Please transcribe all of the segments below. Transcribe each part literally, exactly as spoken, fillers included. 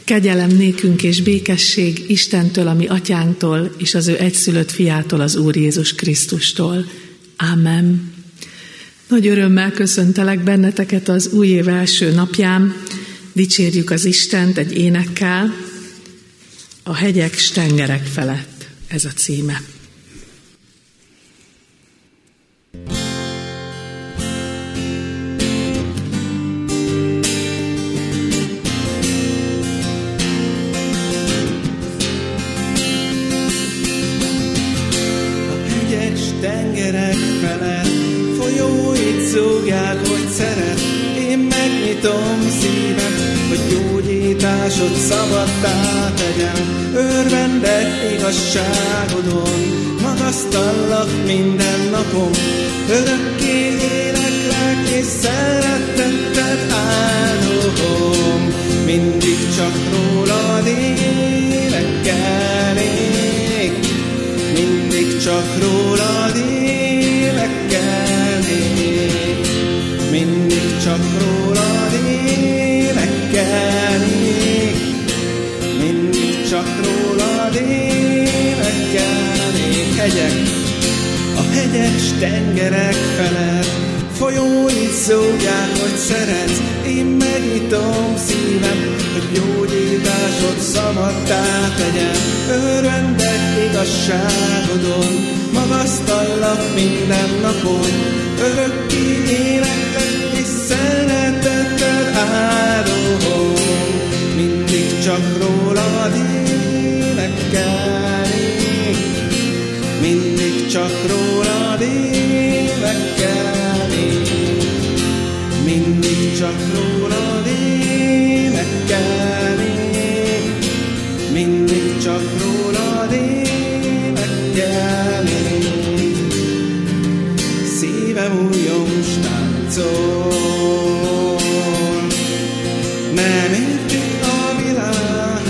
Kegyelem nékünk és békesség Istentől, a mi atyánktól, és az ő egyszülött fiától, az Úr Jézus Krisztustól. Ámen. Nagy örömmel köszöntelek benneteket az új év első napján. Dicsérjük az Istent egy énekkel. A hegyek s tengerek felett, ez a címe. Tengerek felett folyóit zúgják, hogy szeret. Én megnyitom szívem, hogy gyógyításod szabaddá tegyem. Örvendek igazságodon, magasztallak minden napom. Örökké éneklek és szeretetted áldogom. Mindig csak rólad énekelnék, mindig csak rólad énekelnék, mindig csak rólad énekelnék, mindig csak rólad énekelnék. Hegyek, a hegyes tengerek felett folyóit zúgják, hogy szeretsz. Én megnyitom szívem, hogy gyógyításod szabaddá tegyem. Örvendek igazságodon, magasztallak minden napon. Örökké éneklek és szeretetted áldogom. Mindig csak rólad énekelnék, mindig csak rólad énekelnék, mindig csak rólad énekelnék, mindig csak rólad énekelnék. Szívem újjon stáncol, nem érti a világ,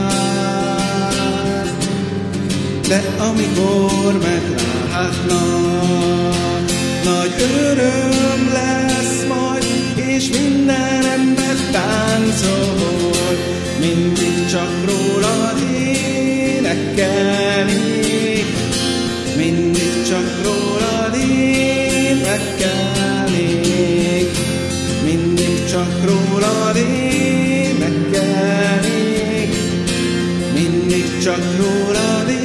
de amikor meglátnak, nagy öröm lesz majd, és minden ember táncol. Mindig csak rólad énekelnék, mindig csak rólad énekelnék, mindig csak rólad énekelnék, mindig csak rólad énekelnék.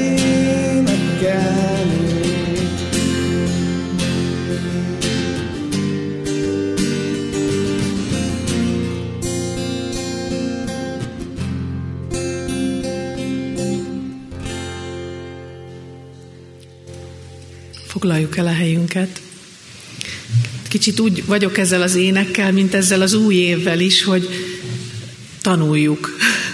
Foglaljuk el a helyünket. Kicsit úgy vagyok ezzel az énekkel, mint ezzel az új évvel is, hogy tanuljuk.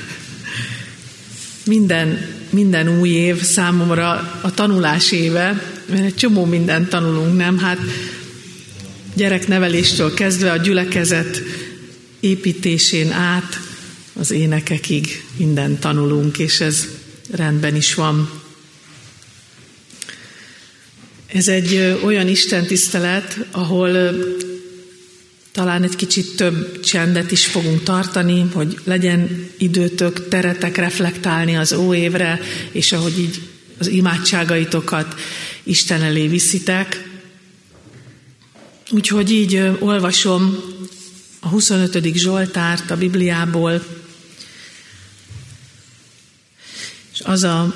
Minden, minden új év számomra a tanulás éve, mert egy csomó mindent tanulunk, nem? Hát gyerekneveléstől kezdve a gyülekezet építésén át az énekekig mindent tanulunk, és ez rendben is van. Ez egy olyan istentisztelet, ahol talán egy kicsit több csendet is fogunk tartani, hogy legyen időtök, teretek reflektálni az óévre, és ahogy így az imádságaitokat Isten elé viszitek. Úgyhogy így olvasom a huszonötödik Zsoltárt a Bibliából, és az a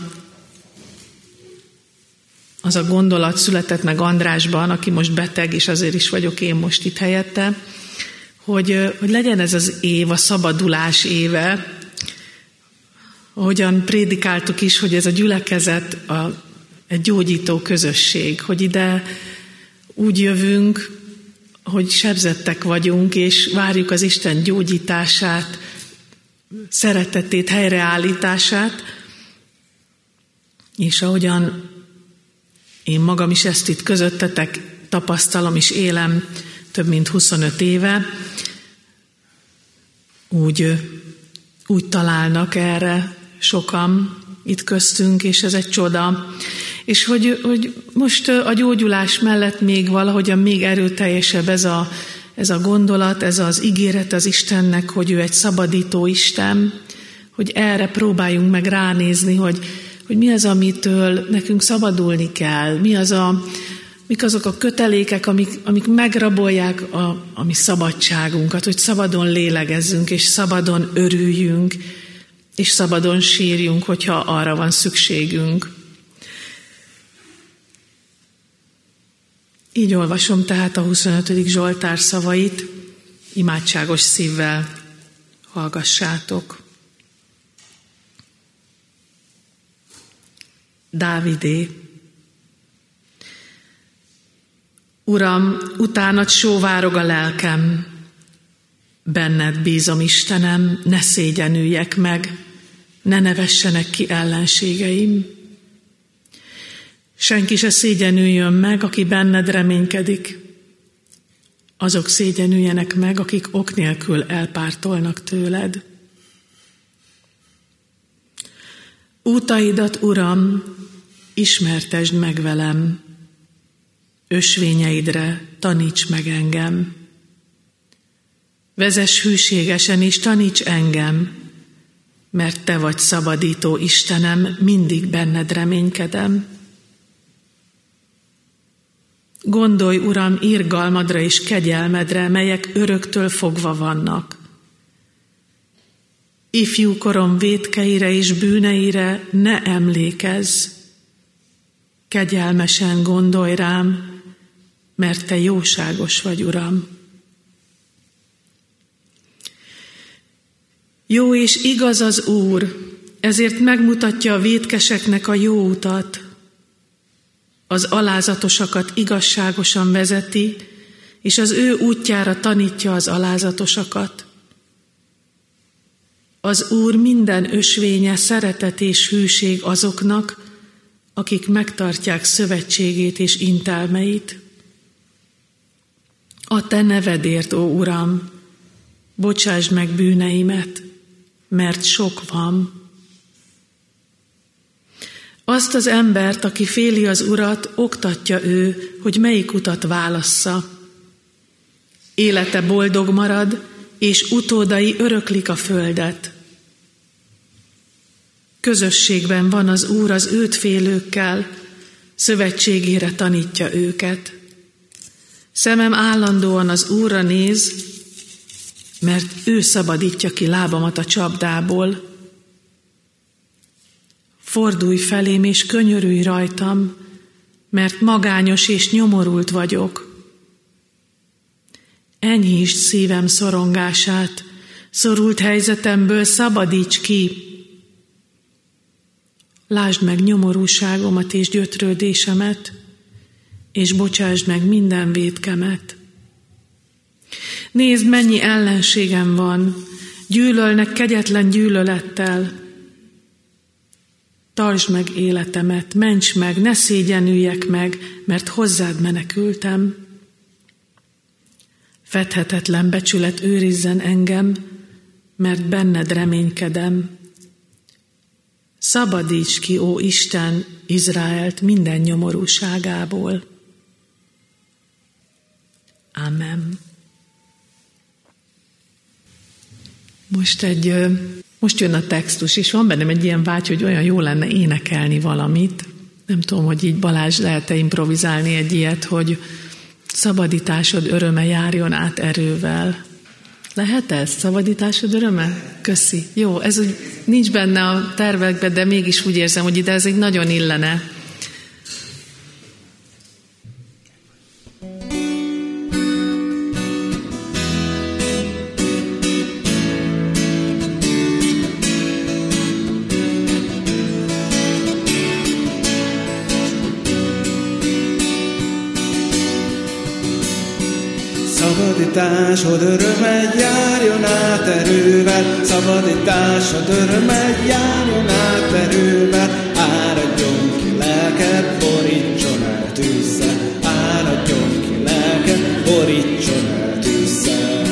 Az a gondolat született meg Andrásban, aki most beteg, és azért is vagyok én most itt helyette, hogy, hogy legyen ez az év, a szabadulás éve, ahogyan prédikáltuk is, hogy ez a gyülekezet a, egy gyógyító közösség, hogy ide úgy jövünk, hogy sebzettek vagyunk, és várjuk az Isten gyógyítását, szeretetét, helyreállítását, és ahogyan én magam is ezt itt közöttetek tapasztalom és élem több mint huszonöt éve, úgy, úgy találnak erre sokan itt köztünk, és ez egy csoda. És hogy, hogy most a gyógyulás mellett még valahogyan még erőteljesebb ez a, ez a gondolat, ez az ígéret az Istennek, hogy ő egy szabadító Isten, hogy erre próbáljunk meg ránézni, hogy, hogy mi az, amitől nekünk szabadulni kell, mi az a, mik azok a kötelékek, amik, amik megrabolják a, a mi szabadságunkat, hogy szabadon lélegezzünk, és szabadon örüljünk, és szabadon sírjunk, hogyha arra van szükségünk. Így olvasom tehát a huszonötödik Zsoltár szavait, imádságos szívvel hallgassátok. Dávidé. Uram, utánad sóvárog a lelkem, benned bízom, Istenem, ne szégyenüljek meg, ne nevessenek ki ellenségeim. Senki se szégyenüljön meg, aki benned reménykedik. Azok szégyenüljenek meg, akik ok nélkül elpártolnak tőled. Útaidat, Uram, ismertesd meg velem, ösvényeidre taníts meg engem. Vezess hűségesen és taníts engem, mert te vagy szabadító Istenem, mindig benned reménykedem. Gondolj, Uram, irgalmadra és kegyelmedre, melyek öröktől fogva vannak. Ifjú korom vétkeire és bűneire ne emlékezz. Kegyelmesen gondolj rám, mert te jóságos vagy, Uram. Jó és igaz az Úr, ezért megmutatja a vétkeseknek a jó utat. Az alázatosakat igazságosan vezeti, és az ő útjára tanítja az alázatosakat. Az Úr minden ösvénye szeretet és hűség azoknak, akik megtartják szövetségét és intelmeit. A te nevedért, ó Uram, bocsásd meg bűneimet, mert sok van. Azt az embert, aki féli az Urat, oktatja ő, hogy melyik utat válassza. Élete boldog marad, és utódai öröklik a földet. Közösségben van az Úr az őt félőkkel, szövetségére tanítja őket. Szemem állandóan az Úrra néz, mert ő szabadítja ki lábamat a csapdából. Fordulj felém és könyörülj rajtam, mert magányos és nyomorult vagyok. Enyhítsd szívem szorongását, szorult helyzetemből szabadíts ki. Lásd meg nyomorúságomat és gyötrődésemet, és bocsásd meg minden vétkemet. Nézd, mennyi ellenségem van, gyűlölnek kegyetlen gyűlölettel. Tartsd meg életemet, ments meg, ne szégyenüljek meg, mert hozzád menekültem. Fedhetetlen becsület őrizzen engem, mert benned reménykedem. Szabadíts ki, ó Isten, Izraelt minden nyomorúságából. Amen. Most egy, most jön a textus, és van bennem egy ilyen vágy, hogy olyan jó lenne énekelni valamit. Nem tudom, hogy így Balázs lehet-e improvizálni egy ilyet, hogy szabadításod öröme járjon át erővel. Lehet ez? Szabadításod öröme? Köszi. Jó, ez úgy nincs benne a tervekben, de mégis úgy érzem, hogy ide ez egy nagyon illene. Szabadításod örömed járjon át erővel, szabadításod örömed járjon át erővel, áradjon ki lelked, borítson el tűzzel, áradjon ki lelked, borítson el tűzzel.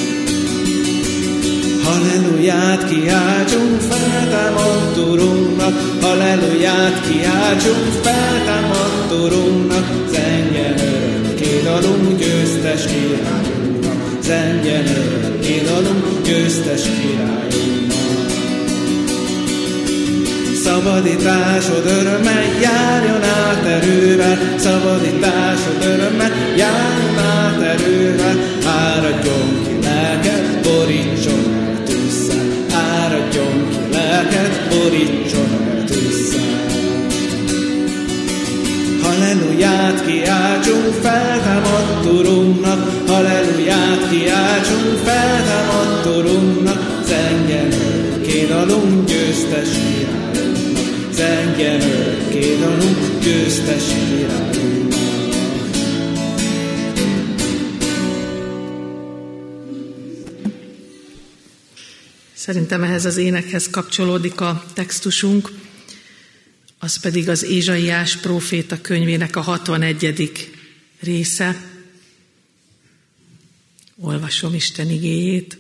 Halleluját kiáltsunk feltámadt Urunknak, halleluját kiáltsunk feltámadt Urunknak, zengjen örökké dalunk győztes királyunknak, zengjen örökké dalunk győztes királyunknak. Szabadításod örömmel járjon át erővel, szabadításod örömmel járjon át erővel. Áradjon ki lelked, borítson el tűzzel, áradjon ki lelked, borítson el tűzzel. Halleluját kiáltsunk feltámadt Urunknak, halleluját kiáltsunk feltámadt Urunknak, zengjen örökké dalunk győztes királyunknak, zengjen örökké dalunk győztes királyunknak. Szerintem ehhez az énekhez kapcsolódik a textusunk, az pedig az Ézsaiás próféta könyvének a hatvanegyedik része. Olvasom Isten igéjét.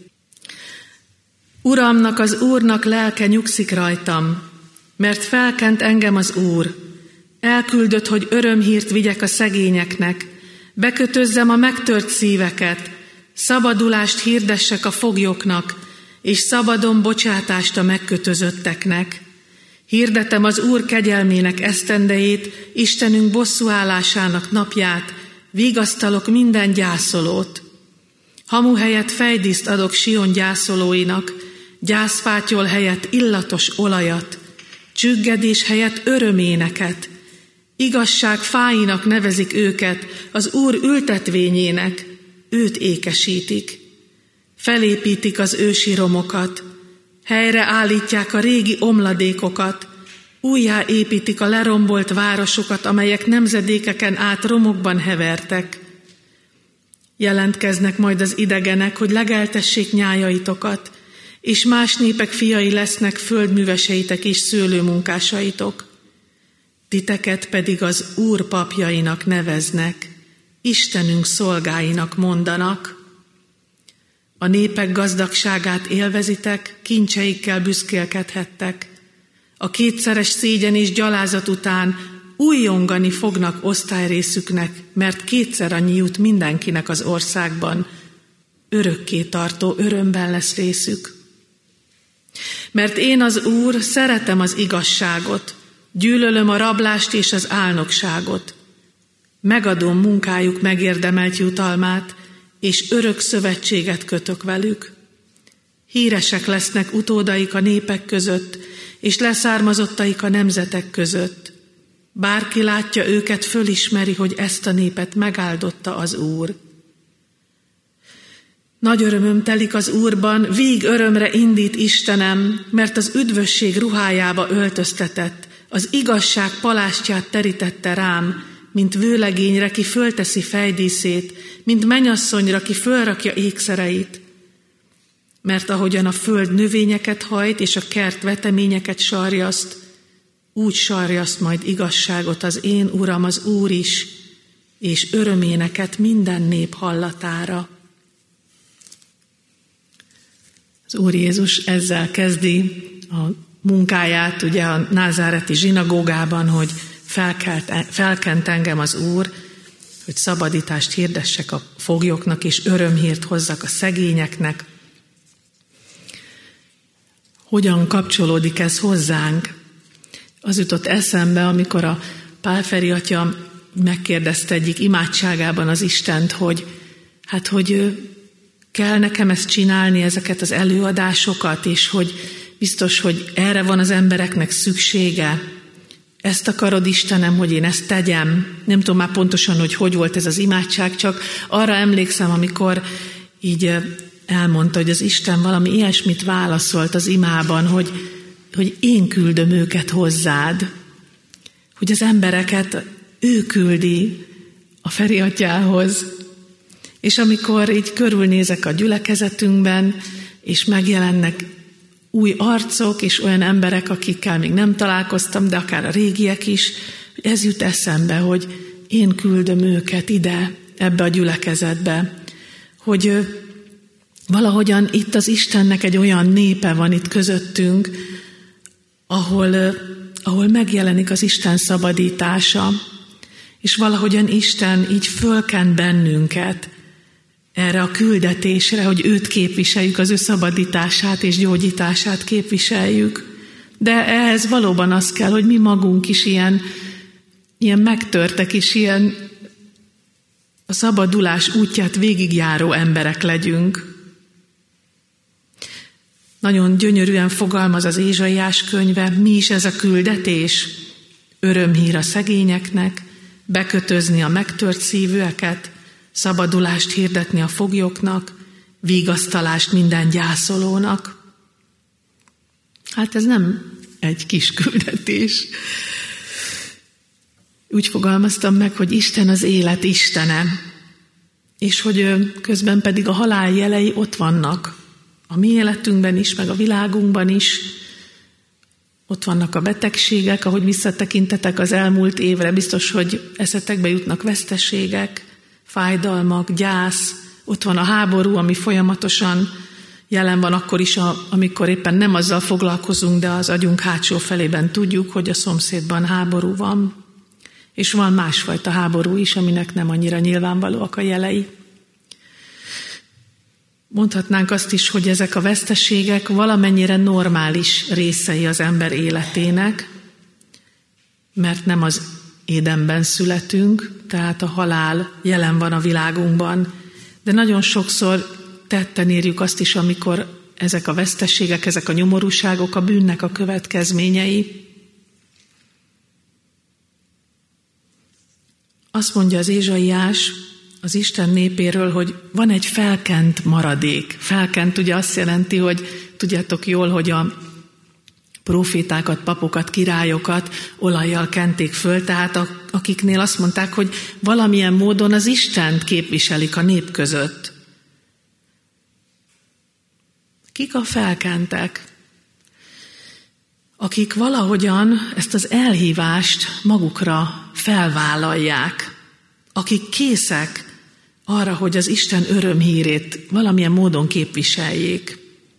Uramnak, az Úrnak lelke nyugszik rajtam, mert felkent engem az Úr. Elküldött, hogy örömhírt vigyek a szegényeknek, bekötözzem a megtört szíveket, szabadulást hirdessek a foglyoknak, és szabadon bocsátást a megkötözötteknek. Hirdetem az Úr kegyelmének esztendejét, Istenünk bosszúállásának napját, vigasztalok minden gyászolót. Hamu helyett fejdíszt adok Sion gyászolóinak, gyászfátyol helyett illatos olajat, csüggedés helyett öröméneket. Igazság fáinak nevezik őket, az Úr ültetvényének, őt ékesítik. Felépítik az ősi romokat, helyre állítják a régi omladékokat, újjáépítik a lerombolt városokat, amelyek nemzedékeken át romokban hevertek. Jelentkeznek majd az idegenek, hogy legeltessék nyájaitokat, és más népek fiai lesznek földműveseitek és szőlőmunkásaitok. Titeket pedig az Úr papjainak neveznek, Istenünk szolgáinak mondanak. A népek gazdagságát élvezitek, kincseikkel büszkélkedhettek. A kétszeres szégyen és gyalázat után újjongani fognak osztályrészüknek, mert kétszer annyi jut mindenkinek az országban. Örökké tartó örömben lesz részük. Mert én az Úr szeretem az igazságot, gyűlölöm a rablást és az álnokságot. Megadom munkájuk megérdemelt jutalmát, és örök szövetséget kötök velük. Híresek lesznek utódaik a népek között, és leszármazottaik a nemzetek között. Bárki látja őket, fölismeri, hogy ezt a népet megáldotta az Úr. Nagy örömöm telik az Úrban, vég örömre indít Istenem, mert az üdvösség ruhájába öltöztetett, az igazság palástját terítette rám, mint vőlegényre, ki fölteszi fejdíszét, mint mennyasszonyra, ki fölrakja ékszereit. Mert ahogyan a föld növényeket hajt, és a kert veteményeket sarjaszt, úgy sarjaszt majd igazságot az én Uram, az Úr is, és öröméneket minden nép hallatára. Az Úr Jézus ezzel kezdi a munkáját, ugye a názáreti zsinagógában, hogy felkelt, felkent engem az Úr, hogy szabadítást hirdessek a foglyoknak, és örömhírt hozzak a szegényeknek. Hogyan kapcsolódik ez hozzánk? Az jutott eszembe, amikor a Pál Feri atya megkérdezte egyik imádságában az Istent, hogy hát, hogy kell nekem ezt csinálni, ezeket az előadásokat, és hogy biztos, hogy erre van az embereknek szüksége. Ezt akarod, Istenem, hogy én ezt tegyem. Nem tudom már pontosan, hogy hogy volt ez az imádság, csak arra emlékszem, amikor így elmondta, hogy az Isten valami ilyesmit válaszolt az imában, hogy, hogy én küldöm őket hozzád. Hogy az embereket ő küldi a Feri atyához. És amikor így körülnézek a gyülekezetünkben, és megjelennek új arcok, és olyan emberek, akikkel még nem találkoztam, de akár a régiek is, hogy ez jut eszembe, hogy én küldöm őket ide, ebbe a gyülekezetbe. Hogy valahogyan itt az Istennek egy olyan népe van itt közöttünk, ahol, ahol megjelenik az Isten szabadítása, és valahogyan Isten így fölkent bennünket erre a küldetésre, hogy őt képviseljük, az ő szabadítását és gyógyítását képviseljük. De ehhez valóban az kell, hogy mi magunk is ilyen, ilyen megtörtek és ilyen a szabadulás útját végigjáró emberek legyünk. Nagyon gyönyörűen fogalmaz az Ézsaiás könyve, mi is ez a küldetés? Örömhír a szegényeknek, bekötözni a megtört szívűeket, szabadulást hirdetni a foglyoknak, vigasztalást minden gyászolónak. Hát ez nem egy kis küldetés. Úgy fogalmaztam meg, hogy Isten az élet Istene, és hogy közben pedig a halál jelei ott vannak. A mi életünkben is, meg a világunkban is. Ott vannak a betegségek, ahogy visszatekintetek az elmúlt évre, biztos, hogy eszetekbe jutnak veszteségek, fájdalmak, gyász. Ott van a háború, ami folyamatosan jelen van akkor is, amikor éppen nem azzal foglalkozunk, de az agyunk hátsó felében tudjuk, hogy a szomszédban háború van. És van másfajta háború is, aminek nem annyira nyilvánvalóak a jelei. Mondhatnánk azt is, hogy ezek a veszteségek valamennyire normális részei az ember életének, mert nem az Édenben születünk, tehát a halál jelen van a világunkban, de nagyon sokszor tetten érjük azt is, amikor ezek a veszteségek, ezek a nyomorúságok a bűnnek a következményei. Azt mondja az Ézsaiás az Isten népéről, hogy van egy felkent maradék. Felkent ugye azt jelenti, hogy tudjátok jól, hogy a profétákat, papokat, királyokat olajjal kenték föl, tehát akiknél azt mondták, hogy valamilyen módon az Istent képviselik a nép között. Kik a felkentek? Akik valahogyan ezt az elhívást magukra felvállalják, akik készek arra, hogy az Isten örömhírét valamilyen módon képviseljék.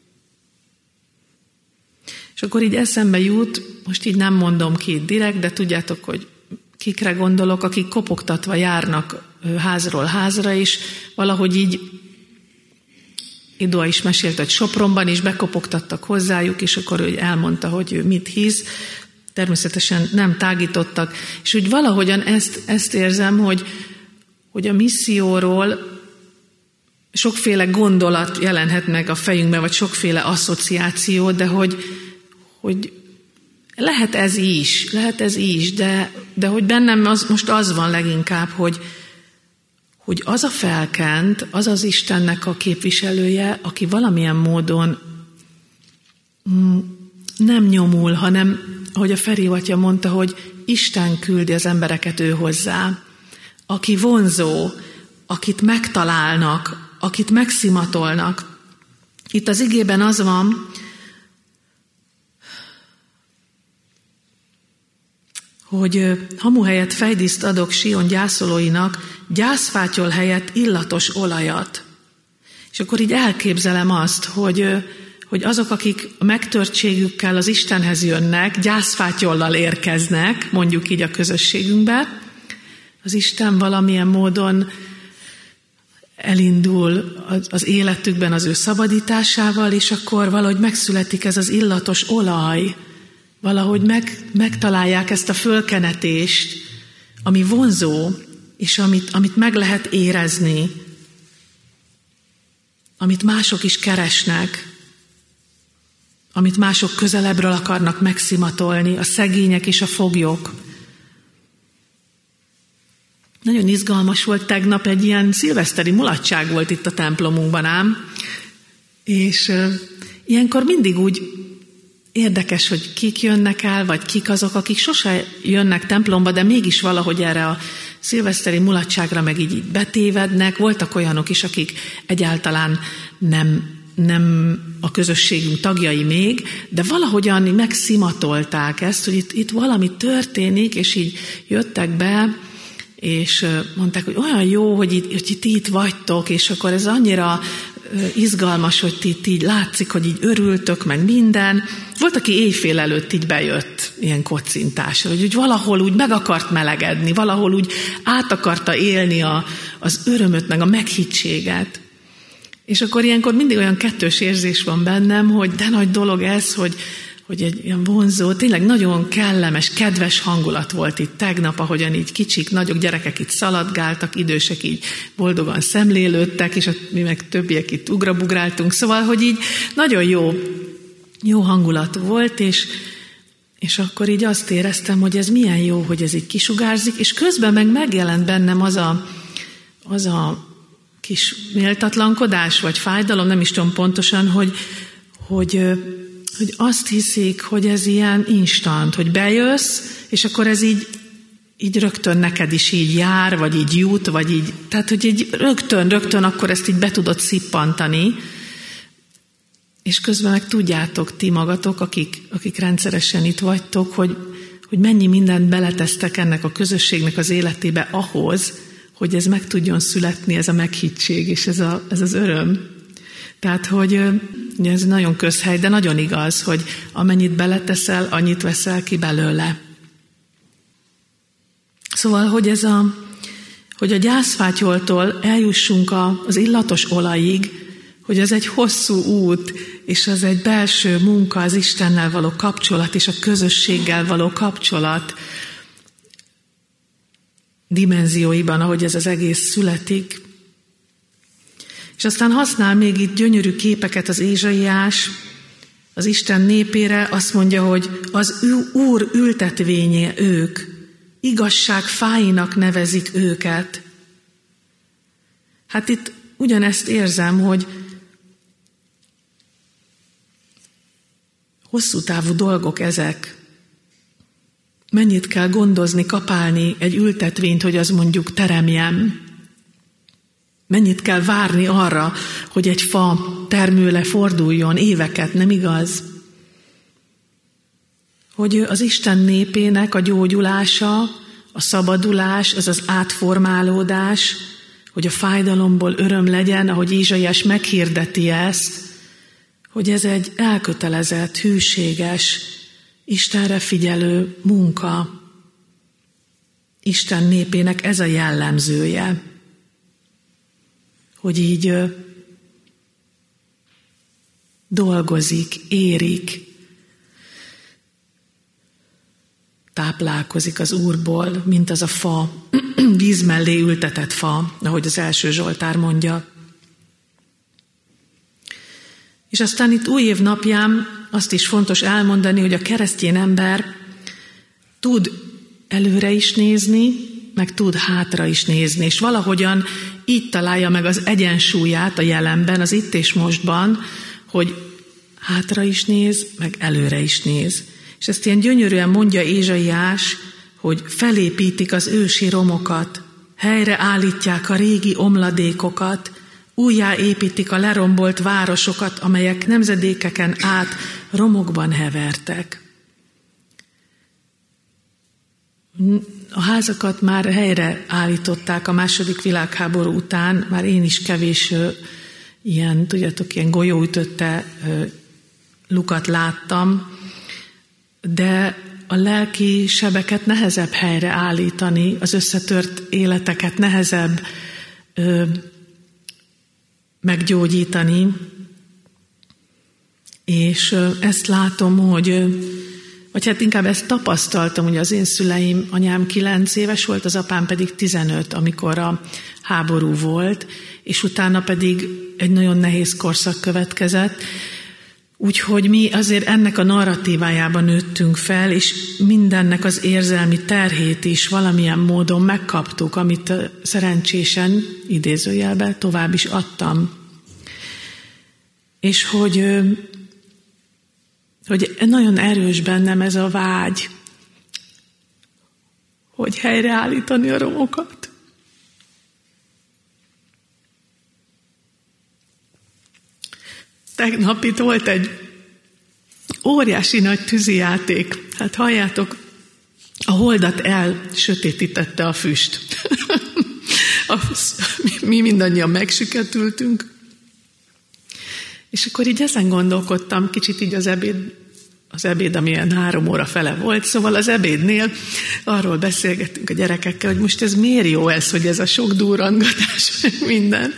És akkor így eszembe jut, most így nem mondom ki direkt, de tudjátok, hogy kikre gondolok, akik kopogtatva járnak házról házra, és valahogy így Idóa is mesélt, hogy Sopronban is bekopogtattak hozzájuk, és akkor ő elmondta, hogy ő mit hisz. Természetesen nem tágítottak. És úgy valahogyan ezt, ezt érzem, hogy, hogy a misszióról sokféle gondolat jelenhet meg a fejünkben, vagy sokféle asszociáció, de hogy, hogy lehet ez is, lehet ez is, de, de hogy bennem az, most az van leginkább, hogy, hogy az a felkent, az az Istennek a képviselője, aki valamilyen módon mm, nem nyomul, hanem, ahogy a Feri atya mondta, hogy Isten küldi az embereket ő hozzá, aki vonzó, akit megtalálnak, akit megszimatolnak. Itt az igében az van, hogy hamu helyett fejdíszt adok Sion gyászolóinak, gyászfátyol helyett illatos olajat. És akkor így elképzelem azt, hogy, hogy azok, akik a megtörtségükkel az Istenhez jönnek, gyászfátyollal érkeznek, mondjuk így a közösségünkbe, az Isten valamilyen módon elindul az életükben az ő szabadításával, és akkor valahogy megszületik ez az illatos olaj, valahogy meg, megtalálják ezt a fölkenetést, ami vonzó, és amit, amit meg lehet érezni, amit mások is keresnek, amit mások közelebbről akarnak megszimatolni, a szegények és a foglyok. Nagyon izgalmas volt tegnap, egy ilyen szilveszteri mulatság volt itt a templomunkban ám, és uh, ilyenkor mindig úgy érdekes, hogy kik jönnek el, vagy kik azok, akik sose jönnek templomba, de mégis valahogy erre a szilveszteri mulatságra meg így betévednek. Voltak olyanok is, akik egyáltalán nem, nem a közösségünk tagjai még, de valahogyan megszimatolták ezt, hogy itt, itt valami történik, és így jöttek be, és mondták, hogy olyan jó, hogy itt, hogy itt, itt vagytok, és akkor ez annyira izgalmas, hogy ti itt így látszik, hogy így örültök, meg minden. Volt, aki éjfél előtt így bejött ilyen kocintásra, hogy úgy valahol úgy meg akart melegedni, valahol úgy át akarta élni a, az örömöt, meg a meghittséget. És akkor ilyenkor mindig olyan kettős érzés van bennem, hogy de nagy dolog ez, hogy, hogy egy ilyen vonzó, tényleg nagyon kellemes, kedves hangulat volt itt tegnap, ahogyan így kicsik, nagyok gyerekek itt szaladgáltak, idősek így boldogan szemlélődtek, és mi meg többiek itt ugrabugráltunk, szóval, hogy így nagyon jó, jó hangulat volt, és, és akkor így azt éreztem, hogy ez milyen jó, hogy ez így kisugárzik, és közben meg megjelent bennem az a, az a kis méltatlankodás, vagy fájdalom, nem is tudom pontosan, hogy, hogy hogy azt hiszik, hogy ez ilyen instant, hogy bejössz, és akkor ez így, így rögtön neked is így jár, vagy így jut, vagy így, tehát, hogy így rögtön, rögtön akkor ezt így be tudod szippantani, és közben meg tudjátok ti magatok, akik, akik rendszeresen itt vagytok, hogy, hogy mennyi mindent beletesztek ennek a közösségnek az életébe ahhoz, hogy ez meg tudjon születni, ez a meghittség, és ez, a, ez az öröm. Tehát, hogy ez nagyon közhely, de nagyon igaz, hogy amennyit beleteszel, annyit veszel ki belőle. Szóval, hogy ez a, hogy a gyászfátyoltól eljussunk az illatos olajig, hogy ez egy hosszú út, és az egy belső munka, az Istennel való kapcsolat, és a közösséggel való kapcsolat dimenzióiban, ahogy ez az egész születik. És aztán használ még itt gyönyörű képeket az Ézsaiás, az Isten népére, azt mondja, hogy az Úr ültetvénye ők, igazság fáinak nevezik őket. Hát itt ugyanezt érzem, hogy hosszú távú dolgok ezek. Mennyit kell gondozni, kapálni egy ültetvényt, hogy az mondjuk teremjen. Mennyit kell várni arra, hogy egy fa termőle forduljon, éveket, nem igaz? Hogy az Isten népének a gyógyulása, a szabadulás, az az átformálódás, hogy a fájdalomból öröm legyen, ahogy Ézsaiás meghirdeti ezt, hogy ez egy elkötelezett, hűséges, Istenre figyelő munka. Isten népének ez a jellemzője. Hogy így ö, dolgozik, érik, táplálkozik az Úrból, mint az a fa, víz mellé ültetett fa, ahogy az első Zsoltár mondja. És aztán itt új év napján azt is fontos elmondani, hogy a keresztény ember tud előre is nézni, meg tud hátra is nézni, és valahogyan így találja meg az egyensúlyát a jelenben, az itt és mostban, hogy hátra is néz, meg előre is néz. És ezt ilyen gyönyörűen mondja Ézsaiás, hogy felépítik az ősi romokat, helyre állítják a régi omladékokat, újjáépítik a lerombolt városokat, amelyek nemzedékeken át romokban hevertek. A házakat már helyre állították a második világháború után, már én is kevés ilyen, tudjátok, ilyen golyóütötte lukat láttam, de a lelki sebeket nehezebb helyre állítani, az összetört életeket nehezebb ö, meggyógyítani, és ö, ezt látom, hogy ö, vagy hát inkább ezt tapasztaltam, hogy az én szüleim, anyám kilenc éves volt, az apám pedig tizenöt, amikor a háború volt, és utána pedig egy nagyon nehéz korszak következett. Úgyhogy mi azért ennek a narratívájában nőttünk fel, és mindennek az érzelmi terhét is valamilyen módon megkaptuk, amit szerencsésen, idézőjelben tovább is adtam. És hogy, hogy nagyon erős bennem ez a vágy, hogy helyreállítani a romokat. Tegnap itt volt egy óriási nagy tűzijáték. Hát halljátok, a holdat elsötétítette a füst. Mi mindannyian megsüketültünk. És akkor így ezen gondolkodtam, kicsit így az ebéd, az ebéd, amilyen három óra fele volt, szóval az ebédnél arról beszélgettünk a gyerekekkel, hogy most ez miért jó ez, hogy ez a sok durrangatás, minden.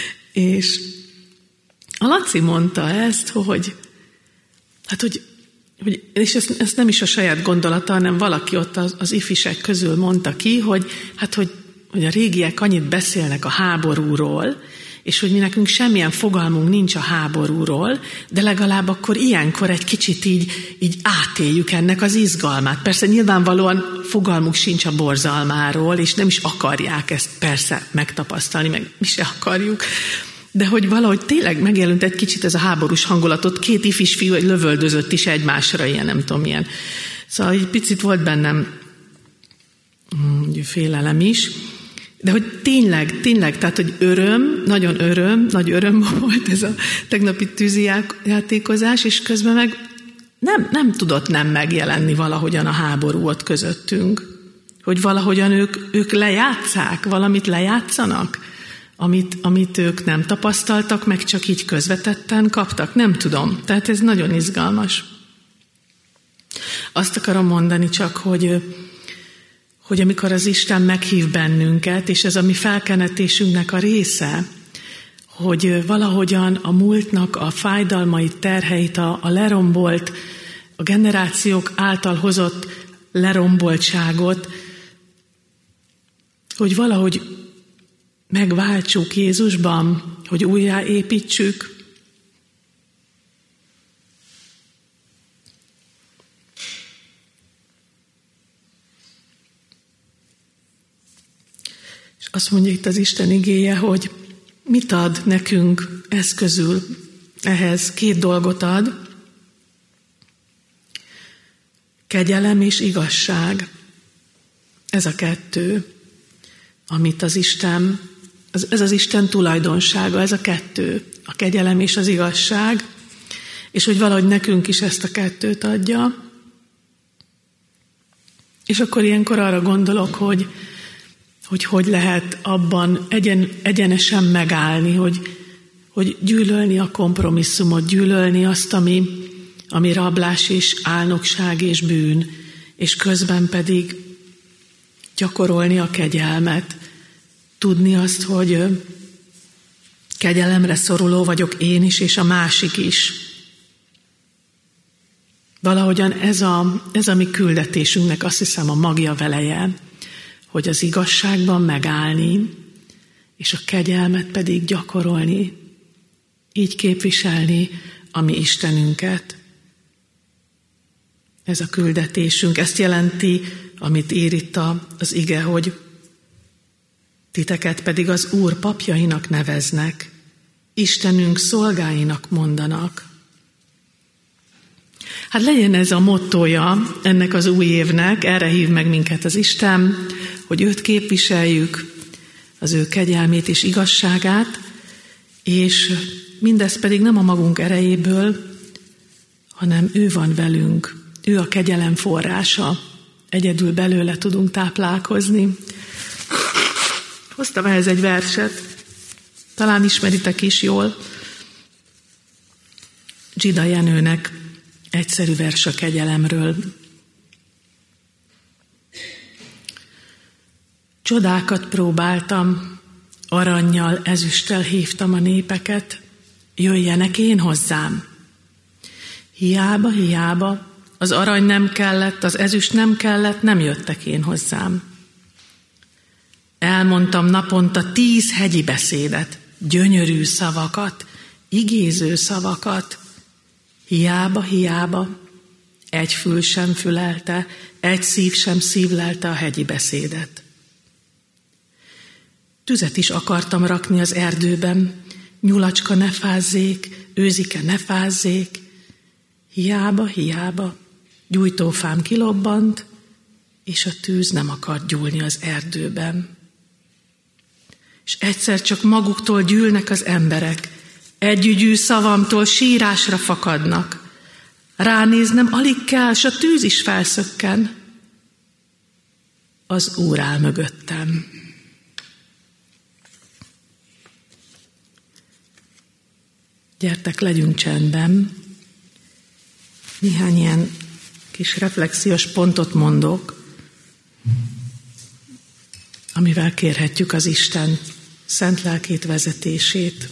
És a Laci mondta ezt, hogy hát, hogy hogy, és ezt, ezt nem is a saját gondolata, hanem valaki ott az, az ifisek közül mondta ki, hogy, hát, hogy, hogy a régiek annyit beszélnek a háborúról, és hogy mi nekünk semmilyen fogalmunk nincs a háborúról, de legalább akkor ilyenkor egy kicsit így, így átéljük ennek az izgalmát. Persze nyilvánvalóan fogalmuk sincs a borzalmáról, és nem is akarják ezt persze megtapasztalni, meg mi se akarjuk, de hogy valahogy tényleg megjelent egy kicsit ez a háborús hangulatot, két ifis fiú egy lövöldözött is egymásra, ilyen nem tudom milyen. Szóval egy picit volt bennem mondjuk félelem is, de hogy tényleg, tényleg, tehát hogy öröm, nagyon öröm, nagy öröm volt ez a tegnapi tűzi játékozás, és közben meg nem, nem tudott nem megjelenni valahogyan a háború ott közöttünk. Hogy valahogyan ők, ők lejátszák, valamit lejátszanak, amit, amit ők nem tapasztaltak, meg csak így közvetetten kaptak. Nem tudom. Tehát ez nagyon izgalmas. Azt akarom mondani csak, hogy, hogy amikor az Isten meghív bennünket, és ez a mi felkenetésünknek a része, hogy valahogyan a múltnak a fájdalmait, terheit, a, a lerombolt, a generációk által hozott leromboltságot, hogy valahogy megváltsuk Jézusban, hogy újjáépítsük. És azt mondja itt az Isten igéje, hogy mit ad nekünk eszközül ehhez? Két dolgot ad. Kegyelem és igazság. Ez a kettő, amit az Isten, ez az Isten tulajdonsága, ez a kettő, a kegyelem és az igazság, és hogy valahogy nekünk is ezt a kettőt adja. És akkor ilyenkor arra gondolok, hogy hogy, hogy lehet abban egyen, egyenesen megállni, hogy, hogy gyűlölni a kompromisszumot, gyűlölni azt, ami, ami rablás és álnokság és bűn, és közben pedig gyakorolni a kegyelmet, tudni azt, hogy kegyelemre szoruló vagyok én is, és a másik is. Valahogyan ez a, ez a mi küldetésünknek azt hiszem a magja veleje, hogy az igazságban megállni, és a kegyelmet pedig gyakorolni, így képviselni a mi Istenünket. Ez a küldetésünk. Ezt jelenti, amit ír itt az ige, hogy titeket pedig az Úr papjainak neveznek, Istenünk szolgáinak mondanak. Hát legyen ez a mottója ennek az új évnek, erre hív meg minket az Isten, hogy őt képviseljük, az ő kegyelmét és igazságát, és mindez pedig nem a magunk erejéből, hanem ő van velünk, ő a kegyelem forrása, egyedül belőle tudunk táplálkozni. Hoztam ehhez egy verset, talán ismeritek is jól, Zsida Jenőnek egyszerű vers a kegyelemről. Csodákat próbáltam, arannyal, ezüsttel hívtam a népeket, jöjjenek én hozzám. Hiába, hiába, az arany nem kellett, az ezüst nem kellett, nem jöttek én hozzám. Elmondtam naponta tíz hegyi beszédet, gyönyörű szavakat, igéző szavakat, hiába, hiába, egy fül sem fülelte, egy szív sem szívlelte a hegyi beszédet. Tüzet is akartam rakni az erdőben, nyulacska ne fázzék, őzike ne fázzék, hiába, hiába, gyújtófám kilobbant, és a tűz nem akart gyúlni az erdőben. És egyszer csak maguktól gyűlnek az emberek, együgyű szavamtól sírásra fakadnak. Ránéznem alig kell, s a tűz is felszökken. Az Úr áll mögöttem. Gyertek, legyünk csendben. Néhány ilyen kis reflexiós pontot mondok, amivel kérhetjük az Isten szent lelkét, vezetését.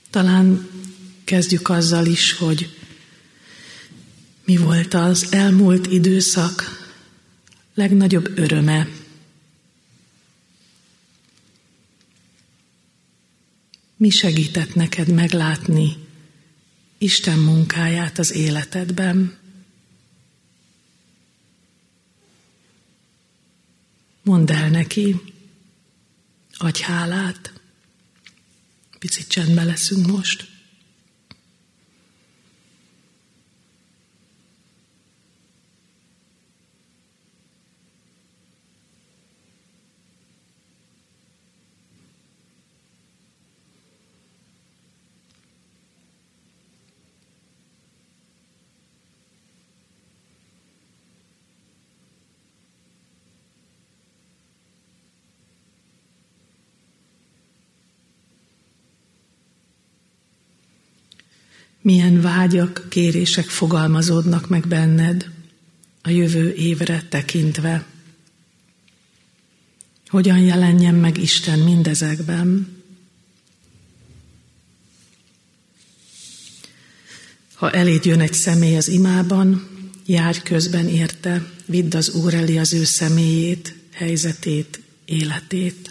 Talán kezdjük azzal is, hogy mi volt az elmúlt időszak legnagyobb öröme. Mi segített neked meglátni Isten munkáját az életedben? Mondd el neki, adj hálát. Picit csendben leszünk most. Milyen vágyak, kérések fogalmazódnak meg benned a jövő évre tekintve? Hogyan jelenjen meg Isten mindezekben? Ha eléd jön egy személy az imában, járj közben érte, vidd az Úr elé az ő személyét, helyzetét, életét.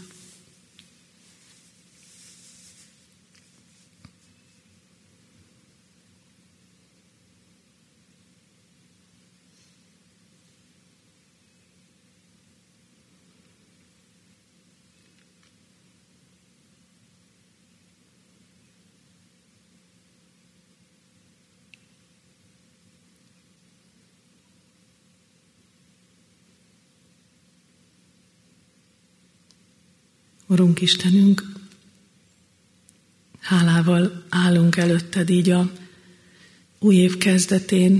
Urunk Istenünk, hálával állunk előtted így a új év kezdetén.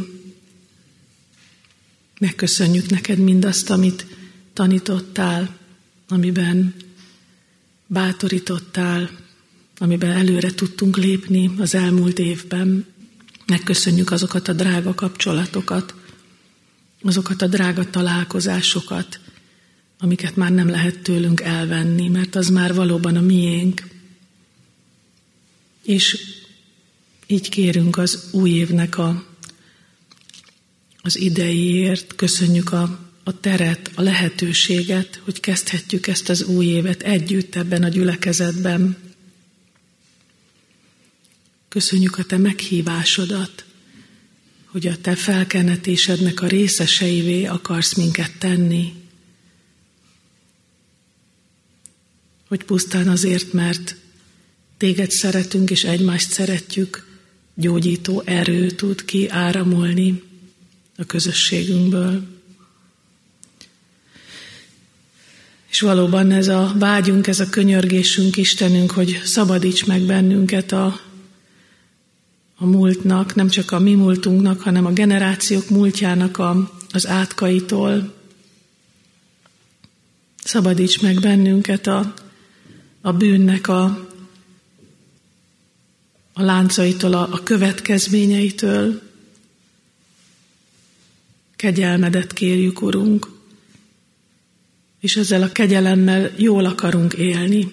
Megköszönjük neked mindazt, amit tanítottál, amiben bátorítottál, amiben előre tudtunk lépni az elmúlt évben. Megköszönjük azokat a drága kapcsolatokat, azokat a drága találkozásokat, amiket már nem lehet tőlünk elvenni, mert az már valóban a miénk. És így kérünk az új évnek a, az idejéért, köszönjük a, a teret, a lehetőséget, hogy kezdhetjük ezt az új évet együtt ebben a gyülekezetben. Köszönjük a te meghívásodat, hogy a te felkenetésednek a részeseivé akarsz minket tenni, hogy pusztán azért, mert téged szeretünk és egymást szeretjük, gyógyító erő tud kiáramolni a közösségünkből. És valóban ez a vágyunk, ez a könyörgésünk, Istenünk, hogy szabadíts meg bennünket a, a múltnak, nem csak a mi múltunknak, hanem a generációk múltjának a, az átkaitól. Szabadíts meg bennünket a a bűnnek a, a láncaitól, a, a következményeitől. Kegyelmedet kérjük, Urunk, és ezzel a kegyelemmel jól akarunk élni.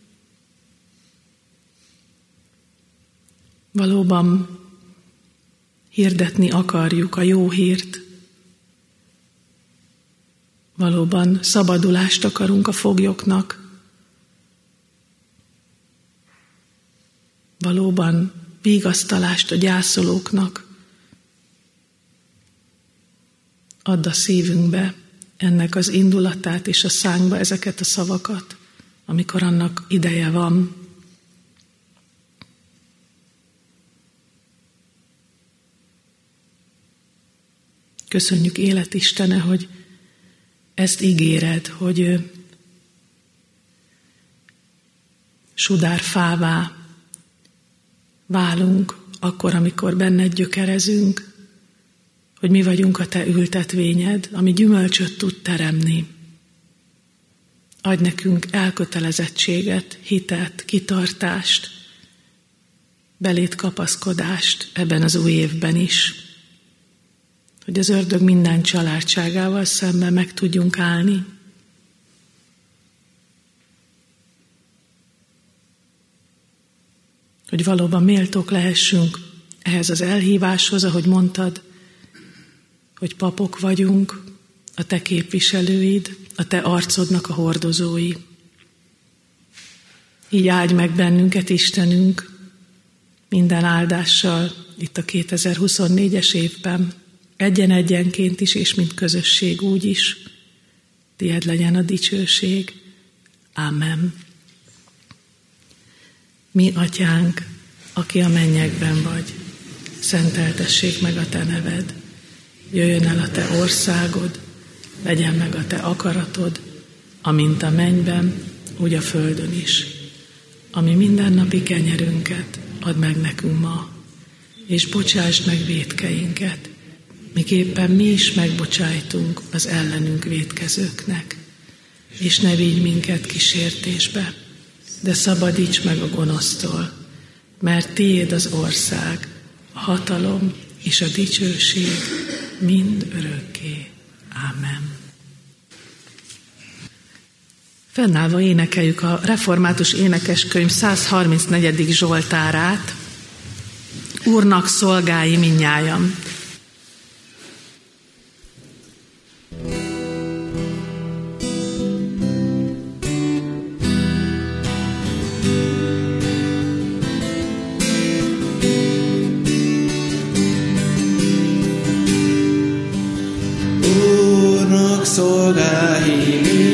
Valóban hirdetni akarjuk a jó hírt. Valóban szabadulást akarunk a foglyoknak. Valóban vigasztalást a gyászolóknak. Add a szívünkbe ennek az indulatát és a szánkba ezeket a szavakat, amikor annak ideje van. Köszönjük, élet Istene, hogy ezt ígéred, hogy sudárfává válunk akkor, amikor benned gyökerezünk, hogy mi vagyunk a te ültetvényed, ami gyümölcsöt tud teremni. Adj nekünk elkötelezettséget, hitet, kitartást, belét kapaszkodást ebben az új évben is, hogy az ördög minden családságával szemben meg tudjunk állni. hogy valóban méltók lehessünk ehhez az elhíváshoz, ahogy mondtad, hogy papok vagyunk, a te képviselőid, a te arcodnak a hordozói. Így áldj meg bennünket, Istenünk, minden áldással itt a kétezer-huszonnégyes évben, egyen-egyenként is, és mint közösség úgy is. Tied legyen a dicsőség. Ámen. Mi, Atyánk, aki a mennyekben vagy, szenteltessék meg a te neved. Jöjjön el a te országod, legyen meg a te akaratod, amint a mennyben, úgy a földön is. Ami mindennapi kenyerünket add meg nekünk ma, és bocsásd meg vétkeinket, miképpen mi is megbocsájtunk az ellenünk vétkezőknek. És ne vigy minket kísértésbe, de szabadíts meg a gonosztól, mert tiéd az ország, a hatalom és a dicsőség mind örökké. Ámen. Fennállva énekeljük a református énekeskönyv száz harmincnegyedik zsoltárát. Úrnak szolgái mindnyájan. Úrnak szolgái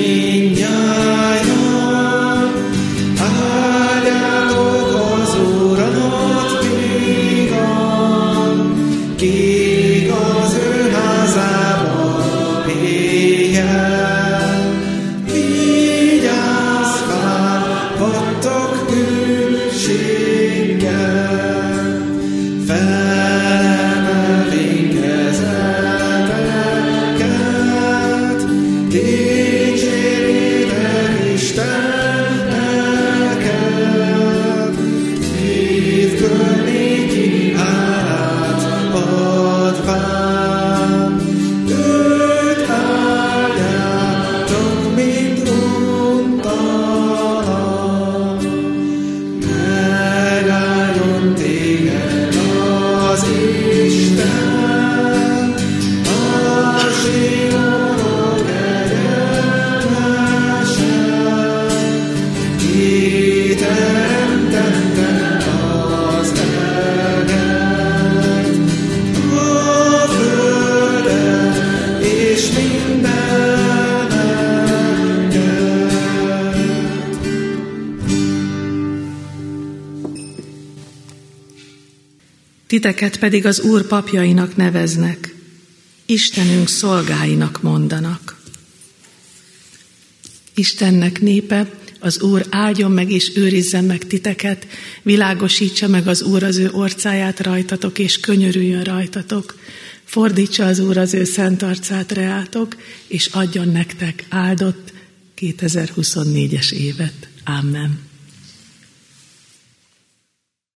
Titeket pedig az Úr papjainak neveznek, Istenünk szolgáinak mondanak. Istennek népe, az Úr áldjon meg és őrizzen meg titeket, világosítsa meg az Úr az ő orcáját rajtatok, és könyörüljön rajtatok. Fordítsa az Úr az ő szent arcát reátok, és adjon nektek áldott kétezer-huszonnégyes évet. Amen.